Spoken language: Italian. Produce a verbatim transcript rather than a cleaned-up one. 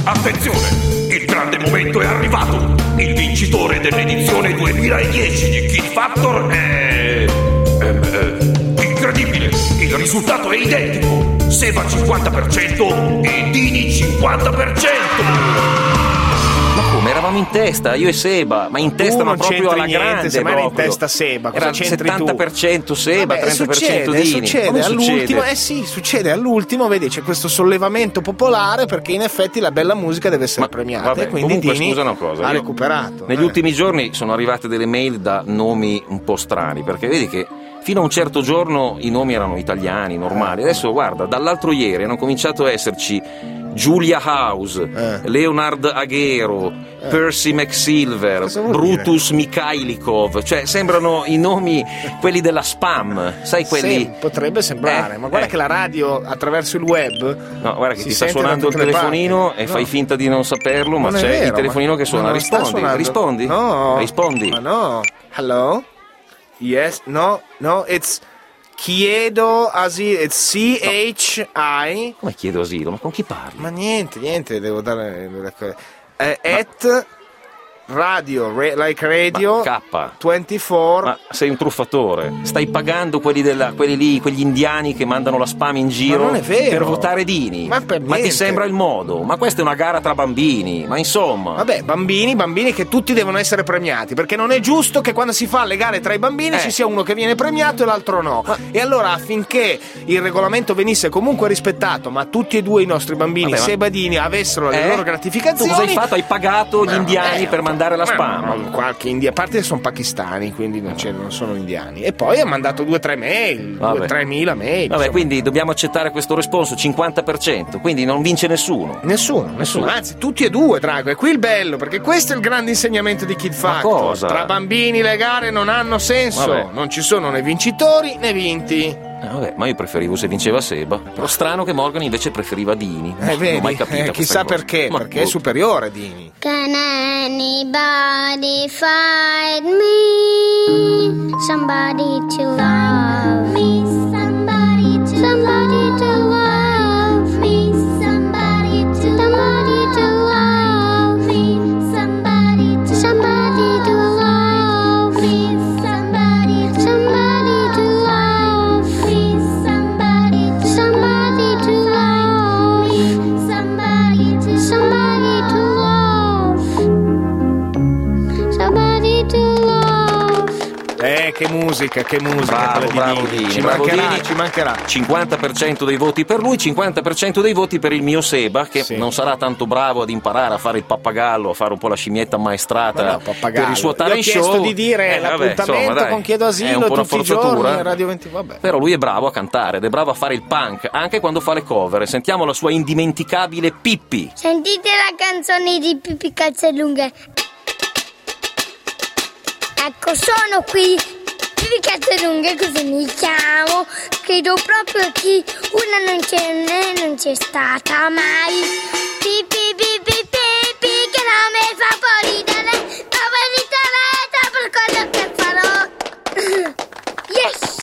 Attenzione, il grande momento è arrivato. Il vincitore dell'edizione duemiladieci di Kid Factor è... Ehm, eh, incredibile, il risultato è identico. Seba cinquanta per cento e Dini cinquanta per cento. Ma come, eravamo in testa, io e Seba, ma in testa ma proprio alla niente, grande se mai proprio. in testa Seba, cosa Era c'entri settanta per cento tu? Seba, Vabbè, trenta per cento succede, Dini. succede, Come all'ultimo, succede? eh sì, succede all'ultimo, vedi, c'è questo sollevamento popolare perché in effetti la bella musica deve essere Ma, premiata, vabbè, e quindi comunque, Dini scusa una cosa, ha io- recuperato. Negli eh. ultimi giorni sono arrivate delle mail da nomi un po' strani, perché vedi che fino a un certo giorno i nomi erano italiani, normali. Adesso guarda, dall'altro ieri hanno cominciato a esserci Julia House, Eh. Leonard Aghero, Percy McSilver, Cosa vuol Brutus Mikhailikov, cioè sembrano i nomi quelli della spam, sai quelli... Sì, potrebbe sembrare, Eh, ma guarda eh. che la radio attraverso il web, No, guarda che si ti sta sente da suonando il tutte le telefonino parti. e No. fai finta di non saperlo, ma Non è c'è vero, il telefonino ma- che suona. ma non sta Rispondi, suonando. rispondi, No. rispondi. Ma no. Hello? Yes, no, no, it's chiedo asilo, it's C H I. Come chiedo asilo? Ma con chi parli? Ma niente, niente, devo dare eh, at radio, ra- like radio Ma K. ventiquattro. Ma sei un truffatore. Stai pagando quelli, della, quelli lì, quegli indiani che mandano la spam in giro Ma non è vero. per votare Dini. Ma per ti niente. sembra il modo? Ma questa è una gara tra bambini. Ma insomma. Vabbè, bambini, bambini che tutti devono essere premiati, perché non è giusto che quando si fa le gare tra i bambini Eh. ci sia uno che viene premiato e l'altro no. E allora, affinché il regolamento venisse comunque rispettato, ma tutti e due i nostri bambini, Vabbè, ma- Seba e Dini, avessero le Eh? loro gratificazioni. Tu cosa hai fatto? Hai pagato gli Ma- indiani eh, per mandare la ma- spam? ma- qualche india, a parte che sono pakistani, quindi non, c'è- non sono indiani. E poi ha mandato due o tre mail, Vabbè. due o tre mila mail. Vabbè, insomma. quindi dobbiamo accettare questo responso cinquanta per cento, quindi non vince nessuno. Nessuno, nessuno, anzi tutti e due, Drago, è qui il bello, perché questo è il grande insegnamento di Kid Factor. cosa? Tra bambini le gare non hanno senso, Vabbè. non ci sono né vincitori né vinti. Eh, vabbè, ma io preferivo se vinceva Seba. Però strano che Morgan invece preferiva Dini. Eh, non ho vedi, mai capito eh, questa chissà cosa. perché, Ma perché è boh. superiore Dini. Can anybody find me somebody to love me? Somebody to somebody to love me. Somebody to somebody to love me. Somebody to somebody to love me. Somebody to somebody to love me. Somebody to somebody to love me. Somebody to somebody to love. Somebody to love. Eh, che musica, che musica Bravo, quella di bravo Dini. Dini, Ci bravo mancherà, Dini. ci mancherà. cinquanta per cento dei voti per lui, cinquanta per cento dei voti per il mio Seba, che Sì. non sarà tanto bravo ad imparare a fare il pappagallo, a fare un po' la scimmietta ammaestrata Ma no, pappagallo. per il suo Gli ho talent chiesto show. di dire Eh, vabbè, l'appuntamento insomma, dai, con Chiedo è asilo un po' una tutti i forzatura. giorni, Radio venti, vabbè. Però lui è bravo a cantare ed è bravo a fare il punk, anche quando fa le cover. Sentiamo la sua indimenticabile Pippi. Sentite la canzone di Pippi Calzelunghe. Ecco, sono qui. Pippi Calzelunghe, così mi chiamo. Credo proprio che una non c'è né non c'è stata mai. Pippi, pippi,